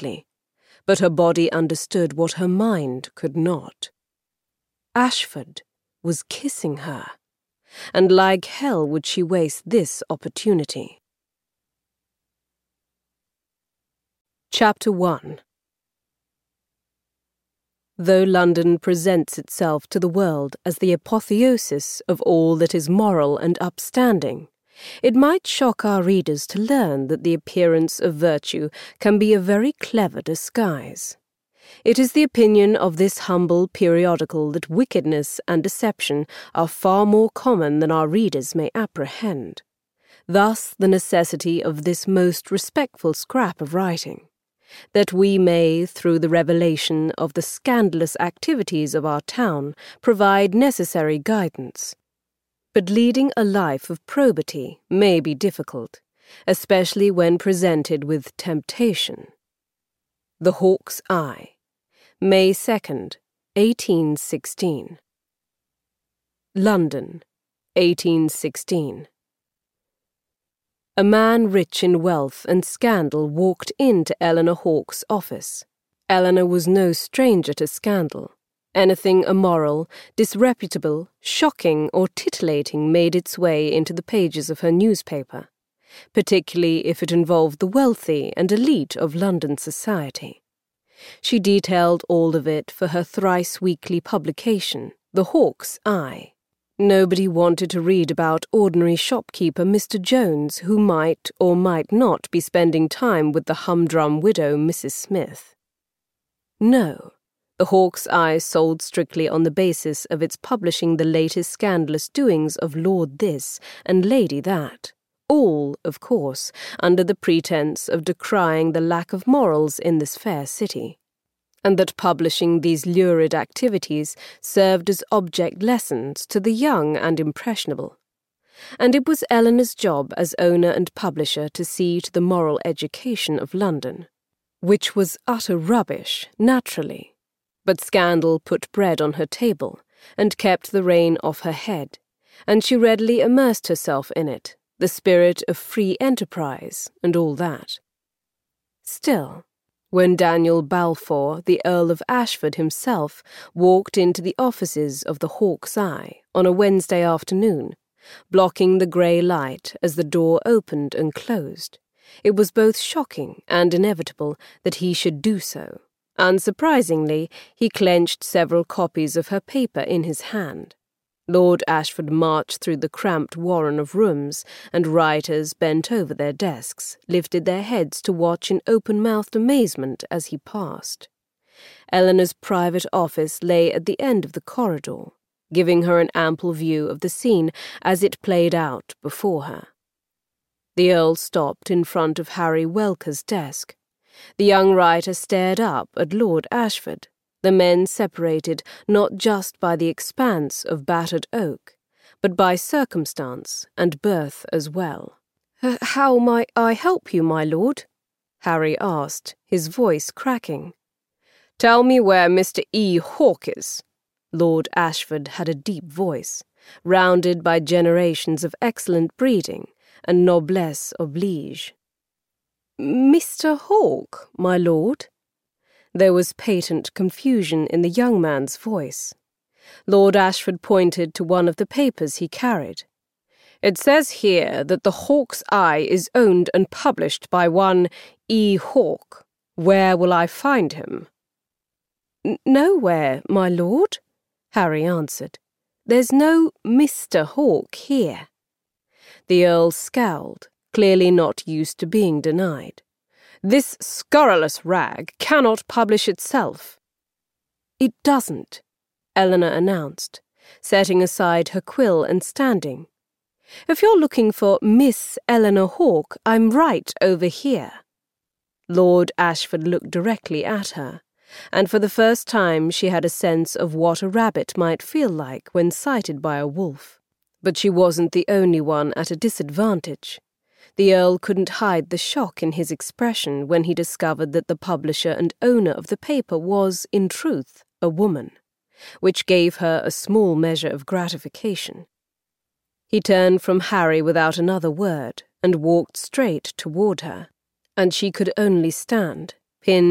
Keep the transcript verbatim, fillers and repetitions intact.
perfectly, but her body understood what her mind could not. Ashford was kissing her, and like hell would she waste this opportunity. Chapter one. Though London presents itself to the world as the apotheosis of all that is moral and upstanding, it might shock our readers to learn that the appearance of virtue can be a very clever disguise. It is the opinion of this humble periodical that wickedness and deception are far more common than our readers may apprehend. Thus the necessity of this most respectful scrap of writing, that we may, through the revelation of the scandalous activities of our town, provide necessary guidance. But leading a life of probity may be difficult, especially when presented with temptation. The Hawk's Eye, May second, eighteen sixteen. London, eighteen sixteen. A man rich in wealth and scandal walked into Eleanor Hawke's office. Eleanor was no stranger to scandal. Anything immoral, disreputable, shocking, or titillating made its way into the pages of her newspaper, particularly if it involved the wealthy and elite of London society. She detailed all of it for her thrice-weekly publication, The Hawk's Eye. Nobody wanted to read about ordinary shopkeeper Mister Jones, who might or might not be spending time with the humdrum widow Missus Smith. No. The Hawk's Eye sold strictly on the basis of its publishing the latest scandalous doings of Lord This and Lady That, all, of course, under the pretence of decrying the lack of morals in this fair city, and that publishing these lurid activities served as object lessons to the young and impressionable. And it was Eleanor's job as owner and publisher to see to the moral education of London, which was utter rubbish, naturally. But scandal put bread on her table, and kept the rain off her head, and she readily immersed herself in it, the spirit of free enterprise, and all that. Still, when Daniel Balfour, the Earl of Ashford himself, walked into the offices of the Hawk's Eye on a Wednesday afternoon, blocking the grey light as the door opened and closed, it was both shocking and inevitable that he should do so. Unsurprisingly, he clenched several copies of her paper in his hand. Lord Ashford marched through the cramped warren of rooms, and writers bent over their desks, lifted their heads to watch in open-mouthed amazement as he passed. Eleanor's private office lay at the end of the corridor, giving her an ample view of the scene as it played out before her. The Earl stopped in front of Harry Welker's desk. The young writer stared up at Lord Ashford, the men separated not just by the expanse of battered oak, but by circumstance and birth as well. "How might I help you, my lord?" Harry asked, his voice cracking. "Tell me where Mister E. Hawke is." Lord Ashford had a deep voice, rounded by generations of excellent breeding and noblesse oblige. "Mister Hawke, my lord?" There was patent confusion in the young man's voice. Lord Ashford pointed to one of the papers he carried. "It says here that the Hawk's Eye is owned and published by one E. Hawke. Where will I find him?" "Nowhere, my lord," Harry answered. "There's no Mister Hawke here." The Earl scowled, clearly not used to being denied. "This scurrilous rag cannot publish itself." "It doesn't," Eleanor announced, setting aside her quill and standing. "If you're looking for Miss Eleanor Hawke, I'm right over here." Lord Ashford looked directly at her, and for the first time she had a sense of what a rabbit might feel like when sighted by a wolf. But she wasn't the only one at a disadvantage. The Earl couldn't hide the shock in his expression when he discovered that the publisher and owner of the paper was, in truth, a woman, which gave her a small measure of gratification. He turned from Harry without another word and walked straight toward her, and she could only stand, pinned